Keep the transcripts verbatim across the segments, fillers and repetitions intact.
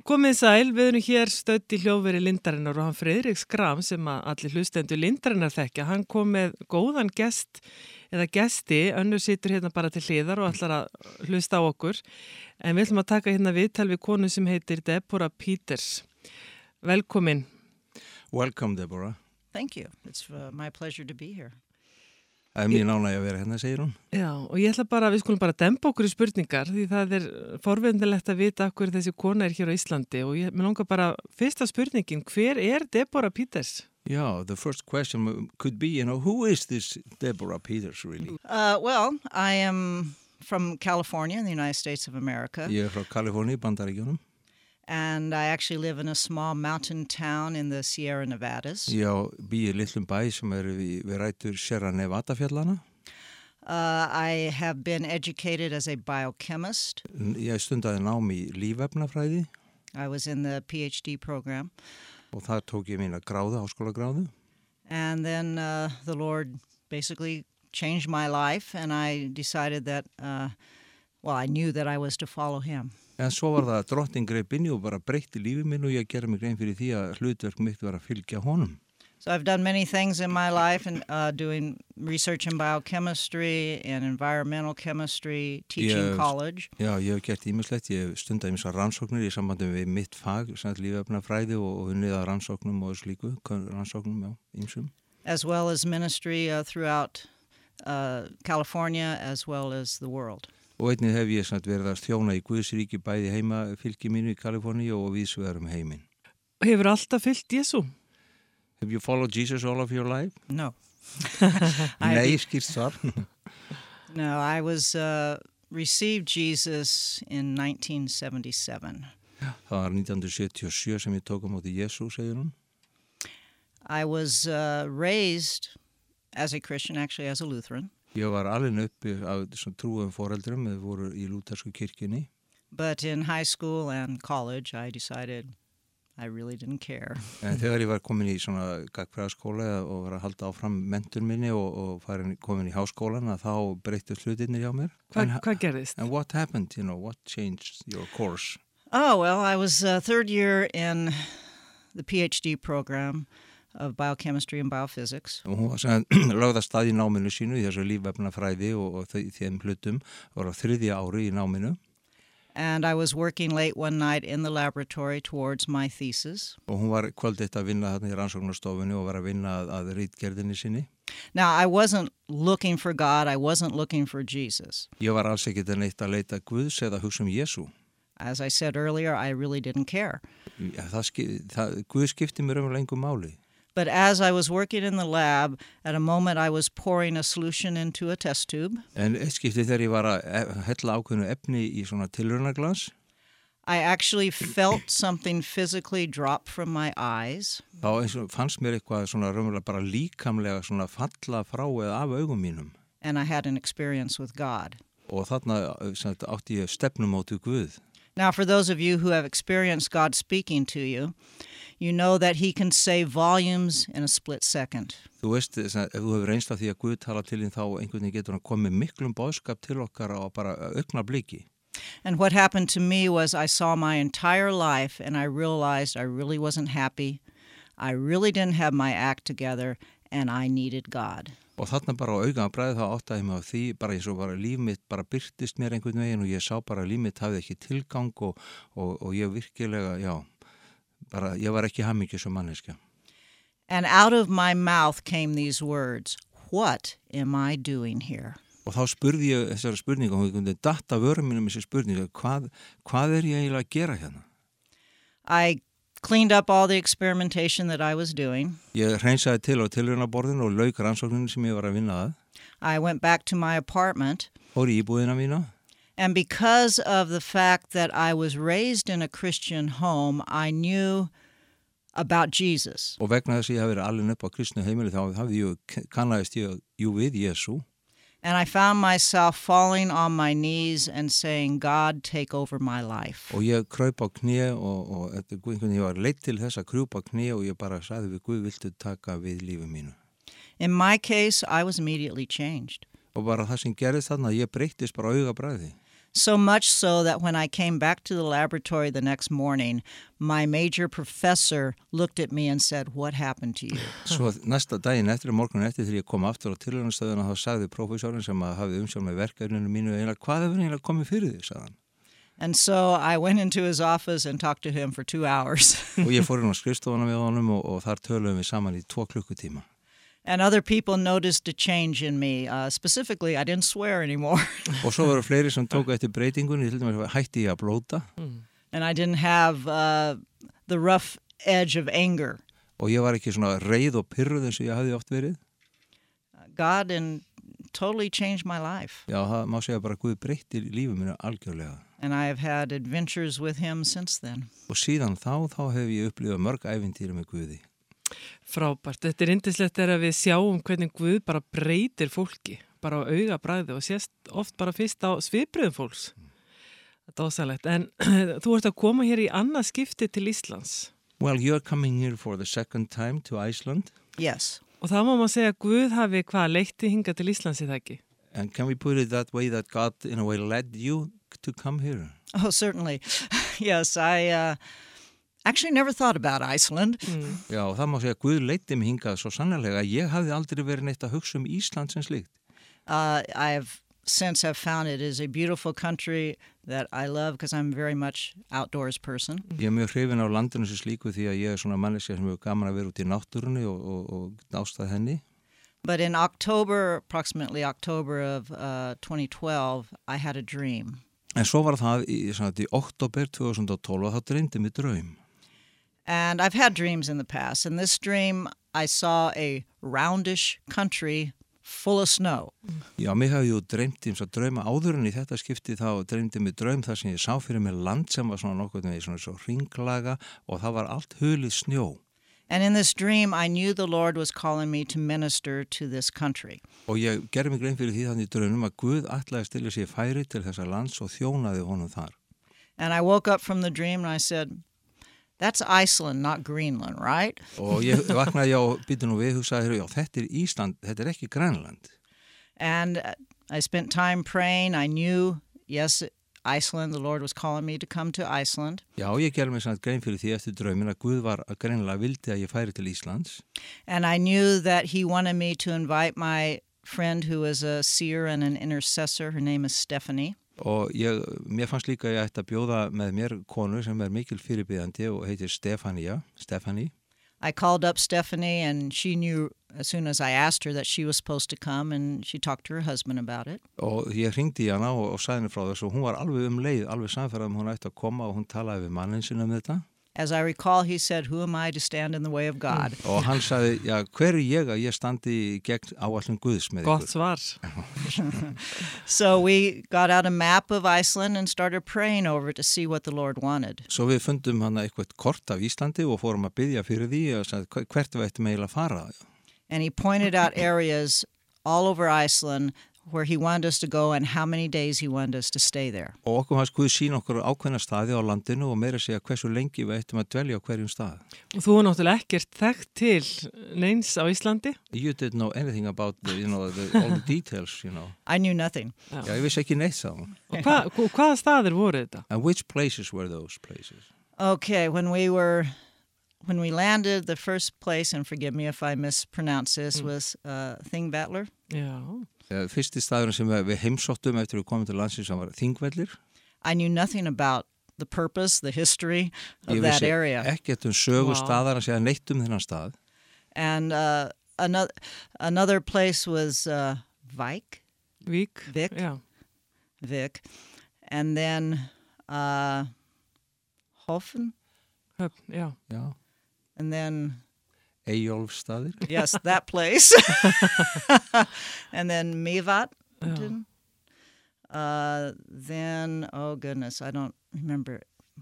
Komið sæl, við erum hér stödd í hljóðveri Lindarinnar og hann Friðrik Skram sem að allir hlustendur Lindarinnar þekkja. Hann kom með góðan gest eða gesti, önnur situr hérna bara til hliðar og ætlar að hlusta á okkur. En við ætlum að taka hérna viðtal við konu sem heitir Deborah Peters. Velkomin. Welcome, Deborah. Thank you. It's uh, my pleasure to be here. Það er mjög ánægja að vera hérna, segir hún. Já, og ég ætla bara, við skulum bara dempa okkur í spurningar því það er forvindilegt að vita okkur þessi kona er hér á Íslandi og ég mér langar bara fyrsta spurningin, hver er Deborah Peters? Yeah, the first question could be, you know, who is this Deborah Peters really? Uh, well, I am from California in the United States of America. Ég er frá Kaliforníu, Bandaríkjunum. And I actually live in a small mountain town in the Sierra Nevadas. Já, bý í litlum bæ sem er við, við rætur Sierra Nevada fjallana. Uh, I have been educated as a biochemist. Ég stundaði nám í lífefnafræði. I was in the PhD program. Og þar tók ég mína gráðu, háskólagráðu. And then uh, the Lord basically changed my life and I decided that, uh, well, I knew that I was to follow him. En svo var það að drottinn greip inn í og bara breytti lífið minn og ég gerði mig grein fyrir því að hlutverk mitt var að fylgja honum. So I've done many things in my life and uh, doing research in biochemistry and environmental chemistry, teaching Ég, college. Já, ég hef gert ýmislegt, ég hef stundaði ýmsar rannsóknir í sambandi við mitt fag, lífefnafræði og unnið að rannsóknum og slíku, rannsóknum, já, ýmsum. As well as ministry uh, throughout uh, California as well as the world. Og einnig hef ég samt verið að þjóna í Guðsríki bæði heima fylki mínu í Kaliforníu og víðsvegar um heiminn. Hefur alltaf fylgt Jesú? Have you followed Jesus all of your life? No. Nei, skýrt svar. No, I was uh, received Jesus in nineteen seventy-seven. Það var nítján hundruð sjötíu og sjö sem ég tók á móti Jesú, segir hún. I was uh, raised as a Christian, actually as a Lutheran. Ég var alveg uppi af trúum foreldrum, við voru í lútersku kirkjunni. But in high school and college, I decided I really didn't care. En þegar ég var komin í svona gagnfræðaskóla og var að halda áfram menntun minni og, og farin, komin í háskólan, þá breyttust hlutirnir hjá mér. Hva, hvað gerðist? And what happened, you know, what changed your course? Oh, well, I was uh, third year in the PhD program of biochemistry and biophysics. Og hún var sem lögð að stað í náminu sínu í þessu lífefnafræði og, og þeim hlutum var á þriðja ári í náminu. And I was working late one night in the laboratory towards my thesis. Og hún var kvöld eitt að vinna þarna í rannsóknarstofunni og var að vinna að, að ritgerðinni sinni. Now, I wasn't looking for God, I wasn't looking for Jesus. Ég var alls ekkert að neitt að leita Guðs eða hugsa um Jesú. As I said earlier, I really didn't care. Ja, það, það, Guð skipti mér um lengur máli. But as I was working in the lab, at a moment I was pouring a solution into a test tube. En eitt skipti þegar ég var að hella ákveðnu efni í svona tilraunaglas. I actually felt something physically drop from my eyes. Þá eins og fannst mér eitthvað svona raunverulega bara líkamlega svona falla frá eða af augum mínum. And I had an experience with God. Og þarna sagt, átti ég stefnumóti Guð. Now, for those of you who have experienced God speaking to you, you know that he can say volumes in a split second. Þú veist, ef þú hefur reynst af því að Guð tala til þín þá einhvern veginn getur hann komið miklum boðskap til okkar á bara augnabliki. And what happened to me was I saw my entire life and I realized I really wasn't happy. I really didn't have my act together and I needed God. Og þarna bara á augabragði þá áttaði mig á því bara eins og bara líf mitt bara byrtist mér einhvern veginn og ég sá bara líf mitt hafði ekki tilgang og, og, og ég virkilega, já, bara ég var ekki hamingjusöm manneskja. And out of my mouth came these words, what am I doing here? Og þá spurði ég þessari spurningu og hún datt af vörum mínum þessi spurningu, hvað, hvað er ég eiginlega að gera hérna? I cleaned up all the experimentation that I was doing. Ég hreinsaði til á tilraunaborðinu og lauk rannsókninni sem ég var að vinna að. I went back to my apartment. Fór í íbúðina mína. And because of the fact that I was raised in a Christian home, I knew about Jesus. Og vegna þess að ég hafi verið alin upp á kristnu heimili þá hafði ég kannaðist ég jú við Jesú. And I found myself falling on my knees and saying, God, take over my life. Og ég kraup á kné og, og einhvern veginn ég var leitt til þess að krjúpa á kné og ég bara sagði við Guð, viltu taka við lífi mínu? In my case, I was immediately changed. Og bara það sem gerðist þarna, ég breyttist bara augabragði. So much so that when I came back to the laboratory the next morning, my major professor looked at me and said, "What happened to you?" Svo næsta daginn eftir, morgunin eftir þegar ég kom aftur á tilraunastöðuna, þá sagði prófessorinn sem að hafði umsjón með verkefninu mínu eiginlega, hvað hefur eiginlega komið fyrir þig, sagði hann. And so I went into his office and talked to him for two hours. Og ég fór inn á skrifstofuna með honum og, og þar töluðum við saman í tvo klukkutíma. And other people noticed a change in me. Uh, specifically, I didn't swear anymore. Og svo voru fleiri sem tóku eftir breytingunni, til dæmis hætti ég að blóta. And I didn't have uh, the rough edge of anger. Og ég var ekki svona reið og pirruð eins og ég hafði oft verið. God and totally changed my life. Já, það má segja bara Guð breyttir lífið mínu algjörlega. And I have had adventures with him since then. Og síðan þá, þá hef ég upplifað mörg ævintýri með Guði. Frábært. Þetta er yndislegt er að við sjáum hvernig Guð bara breytir fólki, bara á augabræði og sést oft bara fyrst á svipbröðum fólks. Þetta er ósælegt. En þú ert að koma hér í annað skipti til Íslands. Well, you're coming here for the second time to Iceland. Yes. Og það má maður segja að Guð hafi hvað leitti hingað til Íslands í það ekki? And can we put it that way, that God in a way led you to come here? Oh, certainly. Yes, I... Uh, Actually never thought about Iceland. Mm. Já, það má segja að Guð leiddi mig hingað svo sannarlega að ég hafði aldrei verið neitt að hugsa um Ísland sem slíkt. Uh, I have since have found it is a beautiful country that I love because I'm very much outdoors person. Ég er mjög hrifin á landinu sem slíku því að ég er svona manneskja sem hefur gaman að vera út í náttúrunni og, og, og dástað henni. But in October, approximately October of uh, twenty twelve, I had a dream. En svo var það í, svona, í oktober tvö þúsund og tólf og þá dreymdi mig draum. And I've had dreams in the past. In this dream, I saw a roundish country full of snow. Já, mig hafði jú dreymt eins og drauma áður en í þetta skipti þá dreymdi mig draum þar sem ég sá fyrir mig land sem var svona nokkuð með svona svo hringlaga og það var allt hulið snjó. And in this dream, I knew the Lord was calling me to minister to this country. Og ég gerði mig grein fyrir því þannig í draunum að Guð ætlaði að stilla sér færi til þessa lands og þjónaði honum þar. And I woke up from the dream and I said, "That's Iceland, not Greenland, right?" Og ég vaknaði á býtu nú við, hugsaði, já, þetta er Ísland, þetta er ekki Grænland. And I spent time praying. I knew, yes, Iceland, the Lord was calling me to come to Iceland. Já, ég gerði mig samt grein fyrir því eftir draumin að Guð var að greinilega vildi að ég færi til Íslands. And I knew that he wanted me to invite my friend who is a seer and an intercessor. Her name is Stephanie. Og ég, mér fannst líka að ég ætti að bjóða með mér konu sem er mikil fyrirbiðandi og heitir Stefania, Stephanie. I called up Stephanie and she knew as soon as I asked her that she was supposed to come and she talked to her husband about it. Og ég hringdi í hana og, og sagði henni frá þessu og hún var alveg um leið, alveg samferðað um hún ætti að koma og hún talaði við mannin sinna um þetta. As I recall, he said, "Who am I to stand in the way of God?" Og hann sagði, já, hver er ég að ég standi gegn áætlun Guðs með ykkur? Gott svar. So we got out a map of Iceland and started praying over it to see what the Lord wanted. Svo við fundum hana eitthvað kort af Íslandi og fórum að biðja fyrir því og sagði, hvert við ættum eiginlega að fara? And he pointed out areas all over Iceland where he wanted us to go and how many days he wanted us to stay there. Og okkur hans Guð sína okkur ákveðna staði á landinu og meira segja hversu lengi við ættum að dvelja á hverjum stað. Og þú er náttúrulega ekkert þekkt til neins á Íslandi? You didn't know anything about the, you know, the, all the details, you know. I knew nothing. Já, ég vissi ekki neitt þá. Og hva, hvaða staðir voru þetta? And which places were those places? Okay, when we were... When we landed, the first place, and forgive me if I mispronounce this, mm. was uh, Þingvellir. Já. Fyrsti staðurinn sem við heimsóttum eftir við komum til landsins sem var Þingvellir. I knew nothing about the purpose, the history of that area. Ég vissi ekkert um sögu wow. staðar að segja neitt um þennan stað. And uh, another, another place was uh, Vík. Vík. Vík. Yeah. Vík. And then uh, Hofen. Höfn, já. Já. And then... Eyjólfsstaðir. Yes, that place. And then Mývatn. Yeah. Uh, then, oh goodness, I don't remember.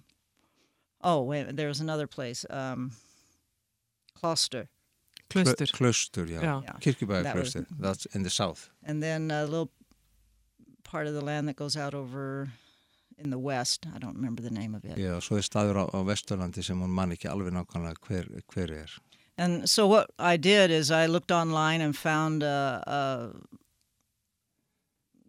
Oh, wait, there was another place. Um, Kloster. Klaustur. Klaustur, já. já. yeah. Kirkjubæðarklaustur. That's in the south. And then a little part of the land that goes out over... in the west, I don't remember the name of it. Já, svo er staður á, á Vesturlandi sem hún man ekki alveg nákvæmlega hver, hver er. And so what I did is I looked online and found uh, uh,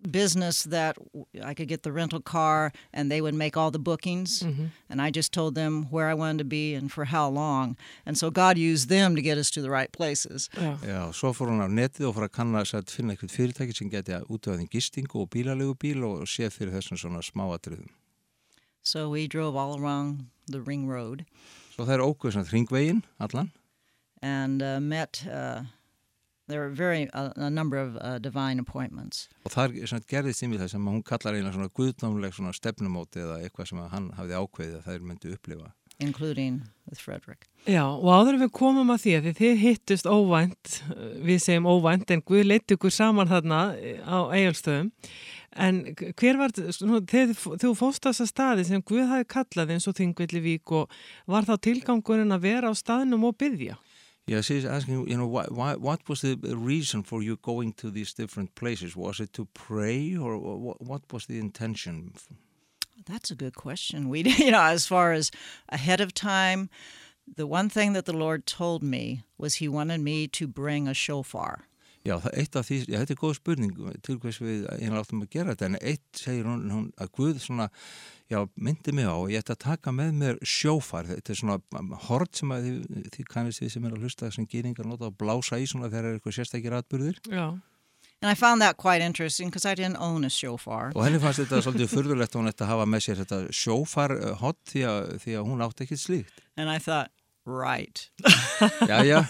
business that I could get the rental car and they would make all the bookings. Mm-hmm. And I just told them where I wanted to be and for how long. And so God used them to get us to the right places. Já, Já svo fór hún á netið og fór að kanna að finna eitthvað fyrirtæki sem geti að útöðin gistingu og bílalegu bíl og sé fyrir þessum svona smáatriðum. So we drove all around the ring road. Svo það er ókveð svona hringveginn allan. And uh, met... Uh, There were very uh, a number of uh, divine appointments. Og þar gerðist yfir það sem hún kallar eiginlega svona guðdómleg svona stefnumóti eða eitthvað sem hann hafði ákveðið að þær myndu upplifa. Including with Frederick. Já, og áður við komum að því að þið hittust óvænt, við segjum óvænt, en Guð leiddi ykkur saman þarna á Eyjólfsstöðum. En hver var, þegar þú fórst á þessa staði sem Guð hafi kallað eins og Þingvellivík og var þá tilgangurinn að vera á staðnum og biðja? Yeah, she's asking, you know, why, why, what was the reason for you going to these different places? Was it to pray or what, what was the intention? That's a good question. We, you know, as far as ahead of time, the one thing that the Lord told me was he wanted me to bring a shofar. Já, það eitt af því, já, þetta er góð spurning til hvers við einlega áttum að gera þetta, en eitt segir hún, hún að Guð svona, já, myndi mig á og ég ætti að taka með mér sjófar, þetta er svona hort sem að þið, þið kannist við sem er að hlusta sem gýringar nota að blása í svona þegar er eitthvað sérstakir atburðir. Já. And I found that quite interesting because I didn't own a shofar. Og henni fannst þetta svolítið furðulegt að hún ætti að hafa með sér þetta sjófar hot því að, því að hún átti ekki slíkt. And I thought, right. Já, já.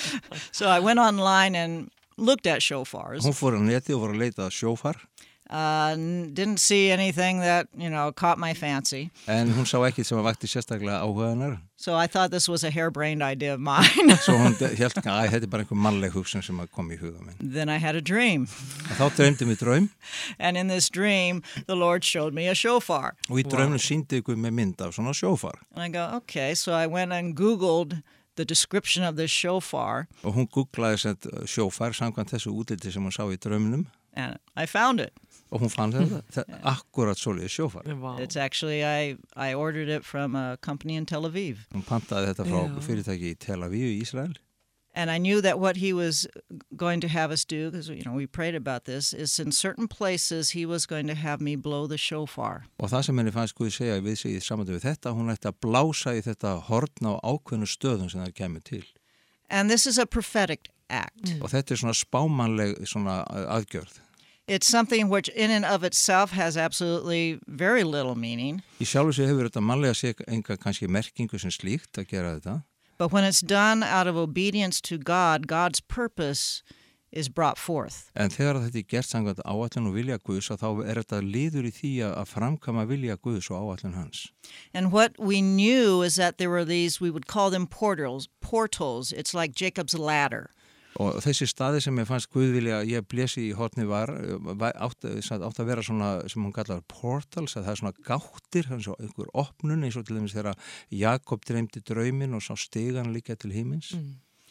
So I went online and looked at shofars. Hún fór á neti og fór að leita sjófar. Uh, didn't see anything that, you know, caught my fancy. En hún sá ekki sem að vakti sérstaklega áhuga hennar. So I thought this was a harebrained idea of mine. Svo hún hélt að þetta er bara einhver mannleg hugsun sem að kom í huga minn. Then I had a dream. Og þá dreymdi mig draum. And in this dream, the Lord showed me a shofar. Og í drauminu sýndi ykkur með mynd af svona sjófar. And I go, okay, so I went and Googled the description of this shofar. Og hún googlaði sett sjófar samkvæmt þessu útliti sem hún sá í drauminum. And I found it. Og hún fann þetta, þetta akkurat svoleiðis sjófar. Wow. It's actually, I, I ordered it from a company in Tel Aviv. Hún pantaði þetta frá Já. fyrirtæki í Tel Aviv í Ísrael. And I knew that what he was going to have us do, because, you know, we prayed about this, is in certain places he was going to have me blow the shofar. Og það sem henni fannst Guð segja við sig í samvættu við þetta, hún ætti að blása í þetta horn á ákveðnu stöðum sem það kemur til. And this is a prophetic act. Og þetta er svona spámanleg svona aðgjörð. It's something which in and of itself has absolutely very little meaning. Í sjálfu sig hefur þetta mannlega sé enga kannski merkingu sem slíkt að gera þetta. But when it's done out of obedience to God, God's purpose is brought forth. En þegar þetta er gert samkvæmt áætlun og vilja Guðs, þá er þetta liður í því að framkama vilja Guðs og áætlun hans. And what we knew is that there were these, we would call them portals, portals. It's like Jacob's ladder. Og þessi staði sem ég fannst Guð vilja að ég blési í horni var, átt, átt að vera svona sem hún kallar portals, að það er svona gáttir, þannig að einhver opnun eins og til dæmis þegar Jakob dreymdi drauminn og sá stigan líka til himins. Mm.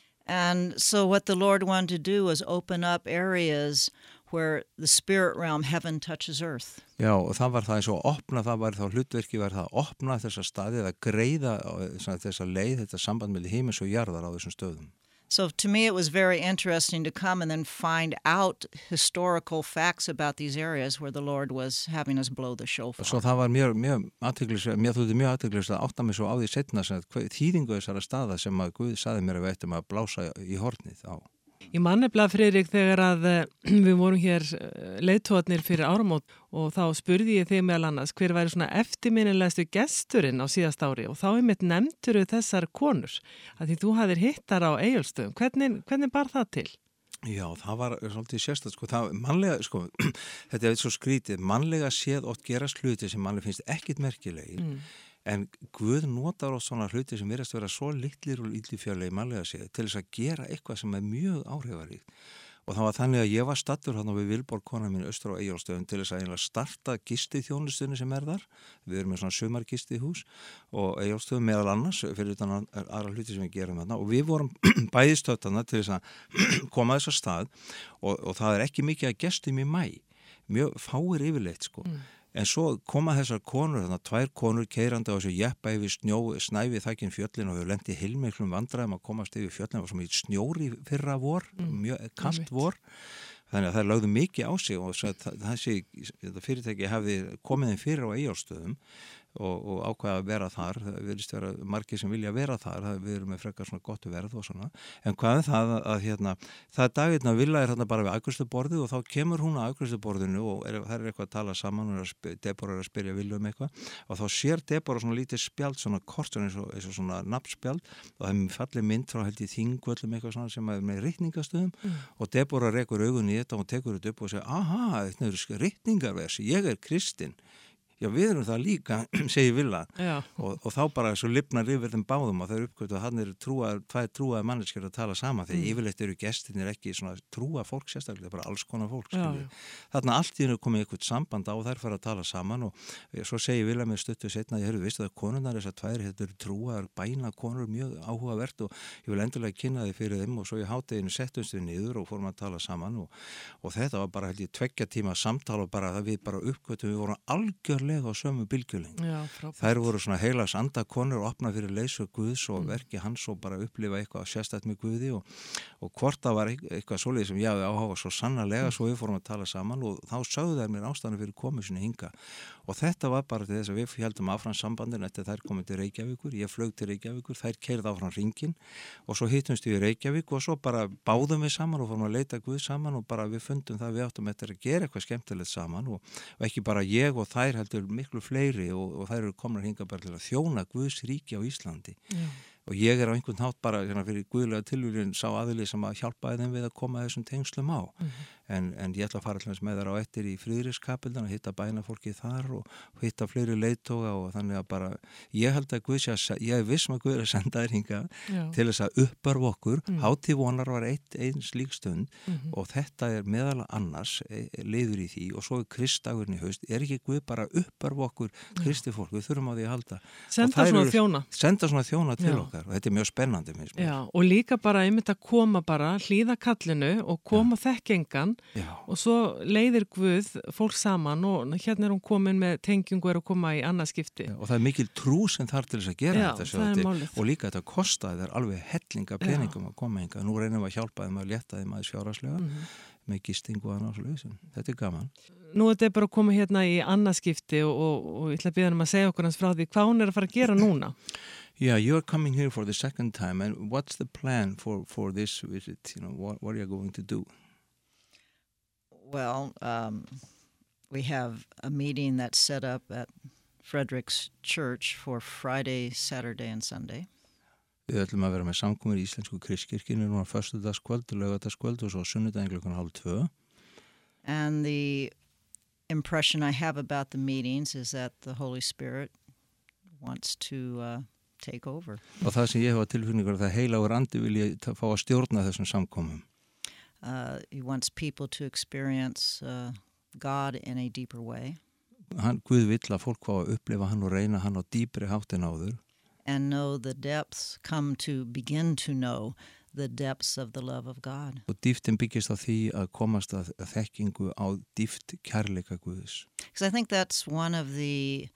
And so what the Lord wanted to do was open up areas where the spirit realm, heaven touches earth. Já, og það var það eins og opna, það var þá hlutverki var það að opna þessa staði eða greiða þessa leið, þetta samband með himins og jarðar á þessum stöðum. So to me it was very interesting to come and then find out historical facts about these areas where the Lord was having us blow the shofar. Svo það var mjög, mjög athyglisvert, mér þótti mjög athyglisvert að átta mig svo á því seinna sem að þýðingu þessara staða sem að Guð saði mér að við ættum að blása í hornið á. Ég man nefnilega, Friðrik, þegar að við vorum hér leiðtóðarnir fyrir áramót og þá spurði ég þig meðal annars hver væri svona eftirminnilegastu gesturinn á síðast ári og þá er mitt nefndur þessar konur að því þú hafðir hittar á Eyjólfsstöðum. Hvernig, hvernig bar það til? Já, það var svolítið sérstætt, sko, það mannlega, sko, þetta er svo skrítið, mannlega séð oft gerast hluti sem mannlega finnst ekkit merkilegir. Mm. En Guð notar á svona hluti sem verðast vera svo litlir og illifjörlega mannlega séð til þess að gera eitthvað sem er mjög áhrifaríkt. Og það var þannig að ég var stattur hann við Vilborg, kona mín austur á Eyjólfsstöðum til þess að einlega starta gistiþjónustunni sem er þar. Við erum með svona sumargistihús og Eyjólfsstöðum meðal annars fyrir utan aðra hluti sem við gerum þarna. Og við vorum bæði stödd þarna til þess að koma þess að stað og, og það er ekki mikið að gestum í mæ. Mjög fáir yfirleitt, sko. Mm. En svo koma þessar konur, þannig að tvær konur keirandi á þessu jeppa yfir snjó, snæfi þækinn fjöllin og þau lendi heilmiklum vandræðum að komast yfir fjöllin og svo mikið snjóri fyrra vor, mm. mjög kalt vor þannig að það lögðu mikið á sig og þessi fyrirtæki hafði komið þeim fyrir á Eyjólfsstöðum og, og ákvaða að vera þar, það virðist vera margir sem vilja vera þar, það við erum með frekar svona gott verð og svona, en hvað er það að, að hérna, það er dagirna Villa er hérna bara við afgreiðsluborðið og þá kemur hún á afgreiðsluborðinu og er, það er eitthvað að tala saman og Deborah er að spyrja Villu um eitthvað og þá sér Deborah svona lítið spjald, svona kort eins og, eins og svona nafnspjald og það er fallið mynd frá held í Þingvöllum eitthvað svona sem er með ritningastöðum mm. og Deborah rekur augun í þetta og tekur þetta upp og segir, aha, þetta er ritningarversi, ég er kristinn. Já, við erum það líka, segir Villa og, og þá bara svo lifnar yfir þeim báðum og þau eru uppkvötu og hann eru trúar, tvær trúaði manneskjur að tala saman þegar mm. yfirleitt eru gestinir ekki svona trúa fólk sérstaklega, bara alls konar fólk þarna allt í hennu komið eitthvað samband á og þær fara að tala saman og svo segir Villa með stuttu setna, ég hefur vist að konurnar þessar tvær, þetta eru trúaðar bæna konur mjög áhugavert og ég vil endilega kynna þið fyrir þeim og svo í hádeginu settumst við niður og fórum að tala saman og, og þetta var bara held ég tveggja tíma samtal og bara það við bara uppkvötum, við vorum algjör lega á sömu bylgjuleng. Þær voru svona heilags andakonur og opna fyrir leysu Guðs og mm. verki hans og bara upplifa eitthvað sérstætt með Guði og, og hvort það var eitthvað svoleið sem ég hafði áhuga svo sannarlega mm. svo við fórum að tala saman og þá sögðu þær mér ástæðan fyrir komið sinni hinga og þetta var bara til þess að við heldum áfram sambandin eftir þær komið til Reykjavíkur, ég flög til Reykjavíkur, þær keyrði áfram hringin og svo hittumst við í Reykjavík og svo bara báðum við saman og fórum að leita Guð saman og bara við fundum það við áttum eftir að gera eitthvað skemmtilegt saman og, og ekki bara ég og þær heldur miklu fleiri og, og þær eru komnar hingað bara til að þjóna Guðs ríki á Íslandi Já. Og ég er á einhvern hátt bara hérna, fyrir guðlega tilvíðin sá aðili sem að hjálpaði þeim við að koma þessum tengslum á mm-hmm. en, en ég ætla að fara alltaf með þar á eftir í Friðrikskapeldan að hitta bænafólki þar og hitta fleiri leiðtoga og þannig að bara ég held að Guð sé að ég er vissum að Guð er að senda þér hingað til þess að uppörva okkur mm. hátíð vonar var eitt einn slík stund mm-hmm. og þetta er meðal annars e, liður í því og svo er Kristdagurinn í haust er ekki Guð bara uppörva okkur kristi fólk, við þurfum á því að halda senda svona þjóna senda svona þjóna til okkar og þetta er mjög spennandi Já, og líka bara einmitt að koma bara hlýða kallinu og koma þekkingan og svo leiðir Guð fólk saman og hérna er hún komin með tengingu er að koma í annarskipti Já, og það er mikil trú sem þarf til þess að gera Já, þetta til, og líka þetta kostaði þær alveg hellinga peningum Já. Að koma hinga nú reynum við að hjálpa þeim að létta þeim aðeins fjárhagslega mm-hmm. með gistingu og annars þetta er gaman Nú er þetta bara að koma hérna í annarskipti og, og, og ég ætla að biðja hann að segja okkur hans frá því hvað hún er að fara að gera núna Yeah, you're coming here for the second time, and what's the plan for, for this visit? You know, what, what are you going to do? Well, um, we have a meeting that's set up at Frederick's Church for Friday, Saturday, and Sunday. Við ætlum að vera með samkomur í Íslensku Kristkirkjunni núna föstudagskvöld, laugardagskvöld og svo sunnudaginn klukkan hálf tvö. And the impression I have about the meetings is that the Holy Spirit wants to uh, take over. Og það sem ég hefa tilfinningur það heilagur andi vil ég fá að stjórna þessum samkomum. Uh, he wants people to experience uh, God in a deeper way. Hann, Guð vill að fólk fá að upplifa hann og reyna hann á dýpri hátt en áður. And know the depths, come to begin to know the depths of the love of God. Og dýftin byggist á því að komast að þekkingu á dýft kærleika Guðs. Because I think that's one of the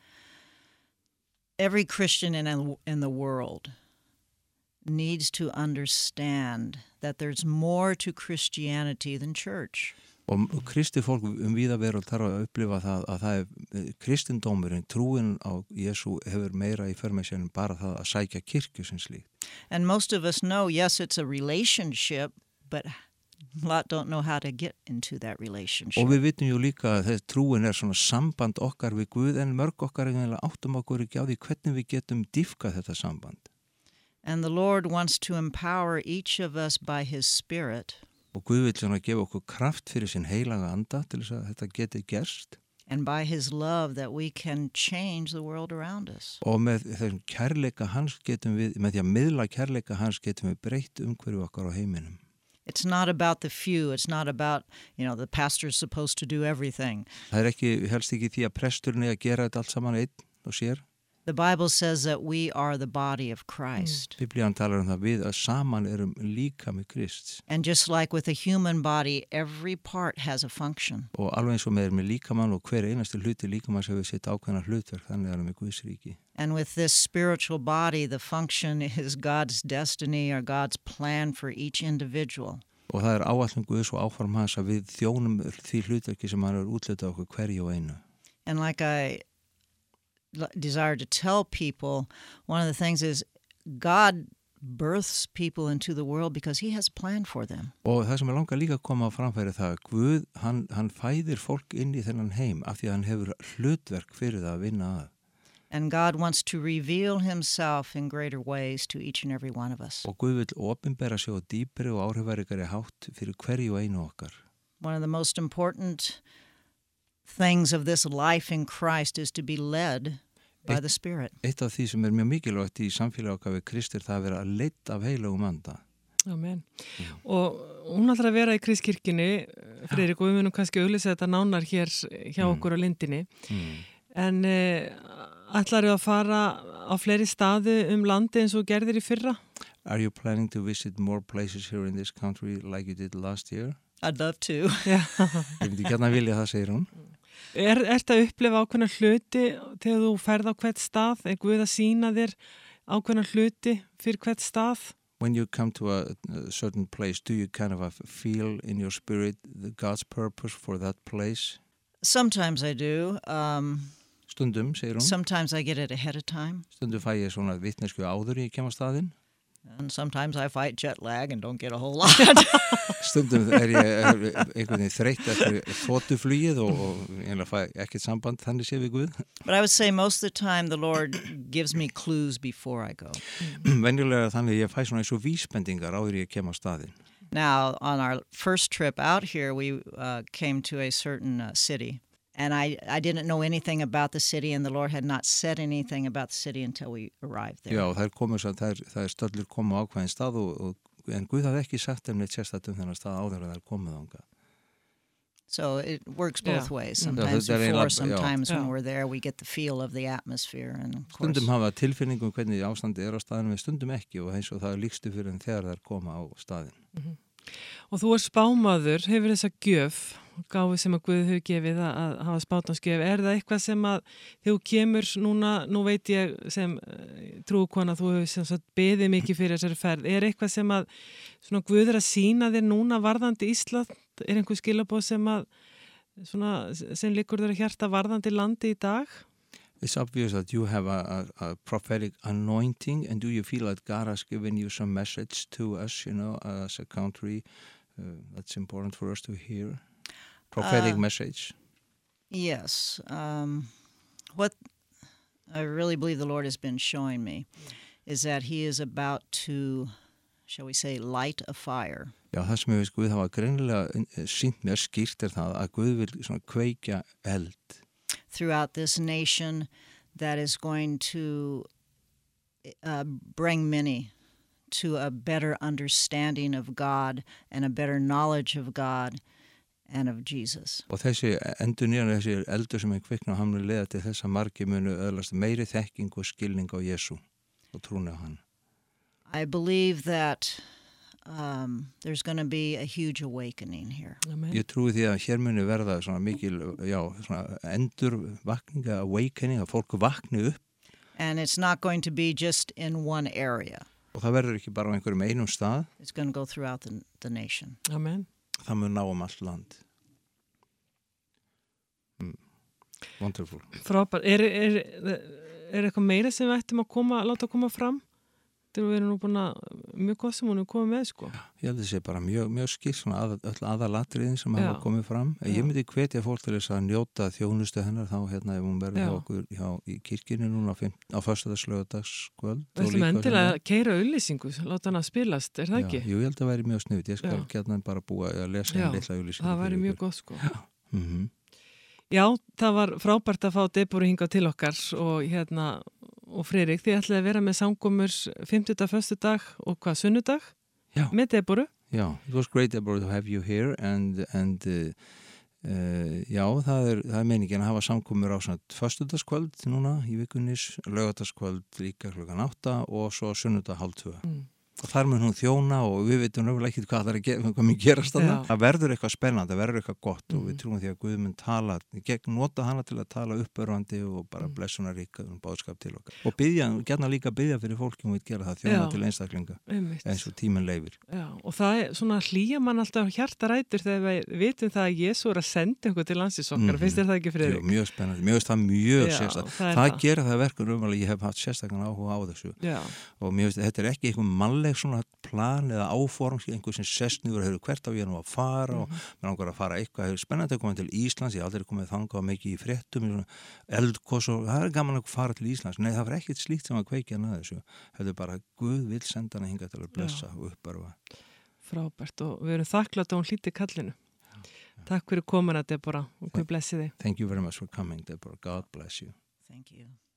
every Christian in, a, in the world needs to understand that there's more to Christianity than church. Og kristi fólk um víða veröld þarf að upplifa það að það er kristindómurinn, trúin á Jesú hefur meira í för með sér en bara það að sækja kirkju sem slíkt. And most of us know, yes, it's a relationship, but a lot don't know how to get into that relationship. Og við vitum jú líka að trúin er svona samband okkar við Guð en mörg okkar eiginlega áttum okkur ekki á því hvernig við getum dýfkað þetta samband. And the Lord wants to empower each of us by His Spirit. Og Guð vil svona gefa okkur kraft fyrir sin heilaga anda til þess að þetta geti gerst. And by His love that we can change the world around us. Og með þessum kærleika hans getum við, með því að miðla kærleika hans getum við breytt umhverju okkar á heiminum. It's not about the few. It's not about, you know, the pastor's supposed to do everything. Það er ekki, helst ekki því að presturinn er að gera þetta allt saman einn og sér. The Bible says that we are the body of Christ. Biblían talar um það við að saman erum líkami Krists. And just like with a human body, every part has a function. Og alveg eins og með, með líkamann og hver einasti hluti líkamanns hefur sitt ákveðna hlutverk, þannig erum við Guðs ríki. And with this spiritual body, the function is God's destiny or God's plan for each individual. Og það er áætlun Guðs og áform hans að við þjónum því hlutverki sem hann er útlutað okkur hverju og einu. And like I desire to tell people, one of the things is God births people into the world because he has a plan for them. Og það sem er langar líka að koma á framfæri það, Guð, hann, hann fæðir fólk inn í þennan heim af því að hann hefur hlutverk fyrir það að vinna að. And God wants to reveal himself in greater ways to each and every one of us. Og Guð vill opinbera sig á dýpri og áhrifærikari hátt fyrir hverju og einu okkar. One of the most important things of this life in Christ is to be led by Eitt, the Spirit. Eitt af því sem er mjög mikilvægt í samfélagi okkar við Kristur, það að vera leitt af heilagum anda. Amen. Mm. Og hún ætlar að vera í Kristkirkjunni, Friðrik, og við munum kannski auglýsa þetta nánar hér hjá mm. okkur á Lindinni. Mm. En uh, ætlar þú að fara á fleiri staði um landi eins og gerðir í fyrra? Are you planning to visit more places here in this country like you did last year? I'd love to. Ég myndi gætna vilja það, segir hún. Er þetta að upplifa ákveðna hluti þegar þú ferð á hvert stað? Er Guð að sína þér ákveðna hluti fyrir hvert stað? When you come to a, a certain place, do you kind of feel in your spirit the God's purpose for that place? Sometimes I do. Um, Stundum, segir hún. Sometimes I get it ahead of time. Stundum fæ ég svona vitnesku áður ég kem á staðinn. And sometimes I fight jet lag and don't get a whole lot. Stundum er ég er einhvern veginn þreytt eftir þotuflugið og, og ég fæ ekkert samband þannig sé við Guð. But I would say most of the time the Lord gives me clues before I go. Venjulega þannig ég fæ svona eins og vísbendingar áður ég kem á staðinn. Now, on our first trip out here, we uh, came to a certain uh, city. And I, I didn't know anything about the city, and the Lord had not said anything about the city until we arrived there. Já, það er komið svo að það er, það er stöllur komið á ákveðin stað og, og, en Guð hafði ekki sagt um neitt sérstætt um þennan stað áður að það er komið ánga. So it works both yeah. ways. Sometimes yeah, before, yeah. sometimes yeah. when we're there, we get the feel of the atmosphere. And of course, Stundum hafa tilfinningum hvernig ástandi er á staðinu, við stundum ekki og eins og það er líkstu fyrir en þegar það er koma á staðin. Mm-hmm. Og þú er spámaður, hefur þessa gjöf, gáfi sem að Guð hefur gefið að, að hafa spátansgjöf. Er það eitthvað sem að þú kemur núna, nú veit ég sem trúkona, þú hefur sem sagt beðið mikið fyrir þessari ferð. Er eitthvað sem að svona Guð er að sína þér núna varðandi Ísland? Er einhver skilabóð sem að svona, sem liggur þér að hjarta varðandi landi í dag? It's obvious that you have a, a, a prophetic anointing, and do you feel that God has given you some message to us, you know, as a country uh, that's important for us to hear? Prophetic uh, message. Yes. Um, what I really believe the Lord has been showing me is that he is about to, shall we say, light a fire. Já, það sem ég veist Guð hafa greinilega sýnt mér skýrt er það að Guð vil svona kveikja eld throughout this nation that is going to uh, bring many to a better understanding of God and a better knowledge of God and of Jesus. Og þessi endurnýjan, þessi eldur sem er kvikna hann mun leiða til þess að margir munu öðlast meiri þekking og skilning á Jesú og trúna á hann. I believe that Um, there's going to be a huge awakening here. Amen. Ég trúi því að hér muni verða svona mikil, já, svona endur vakninga, awakening, að fólk vakni upp. And it's not going to be just in one area. Og það verður ekki bara á einhverjum einum stað. It's going to go throughout the, the nation. Amen. Það mun ná um allt land. Mm. Wonderful. Frábært. Er, er, er eitthvað meira sem við ættum að koma, láta koma fram? Þegar við erum nú búin að mjög gott sem hún er komið með, sko. Ég held að það sé bara mjög, mjög skýrt svona að, öll aðalatriðin sem hafa komið fram. Já. Ég myndi hvetja fólk til þess að njóta þjónustu hennar þá hérna ef hún verður hjá okkur hjá, í kirkjunni núna á, á föstudags laugardagskvöld. Við ætlum endilega að keyra auglýsingu, láta hann að spilast, er það Já, ekki? Jú, ég held að það væri mjög sniðut. Ég skal gætna bara búa að lesa Já, en litla auglýsingu. Það væri mjög gott, sko. Já. Mm-hmm. Já, það var frábært að fá Deboru hingað til okkar og hérna og Friðrik, þið ætlaði að vera með samkomur fimmtudag, föstudag og hvað, sunnudag? Já. Með Deboru? Já, it was great, Deborah, to have you here and, and uh, uh, já, það er, það er meiningin að hafa samkomur á svona föstudagskvöld núna í vikunnis, laugardagskvöld líka klukkan átta og svo sunnudag hálf tvö. Mm. og þar mun hún þjóna og við veitum náttúrulega ekki hvað það er að gera, hvað mér gerast þarna. Það verður eitthvað spennandi, það verður eitthvað gott mm. og við trúum því að Guð mun tala, gegn nota hana til að tala uppörvandi og bara mm. blessunaríka um bóðskap til okkar. Og byggja, gerna líka byggja fyrir fólki og við gera það, þjóna Já. Til einstaklinga Einmitt. Eins og tíminn leyfir. Já, og það er svona hlýja mann alltaf hjartarætur þegar við vitum það að Jesú er að senda einhver til landsins okkar, mm. finnst þér það ekki Friðrik? Jú, mjög spennandi, mjög það mjög sérstaklega. Það, það, það gera það verkur um að ég hef haft sérstaklega áhuga á þessu. Já. Og mér finnst þetta er ekki einhver mannleg svona plan eða áform, einhver sem sest niður og hefur hvert á ég nú að fara mm -hmm. og mér langar að fara eitthvað, hefur spennandi að koma til Íslands, ég hef aldrei komið þangað mikið í fréttum, eldgos og það er gaman að fara til Íslands. Nei, það var ekkert slíkt sem að kveikja að þessu. Þetta er bara Guð vill senda hana hingað til að blessa Já. Og uppörva. Frábært og við erum þakklátt að hún hlíti kallinu. Já. Takk fyrir komuna, Deborah, og Guð blessi þig. Thank you very much for coming, Deborah. God bless you. Thank you.